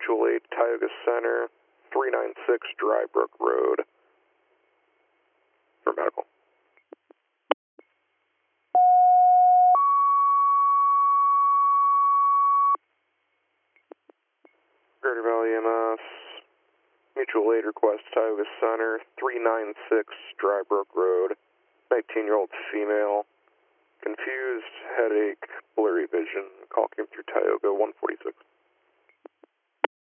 Mutual Aid, Tioga Center, 396 Dry Brook Road for medical. Greater Valley EMS, Mutual Aid request, Tioga Center, 396 Dry Brook Road, 19-year-old female, confused, headache, blurry vision. Call came through Tioga 146.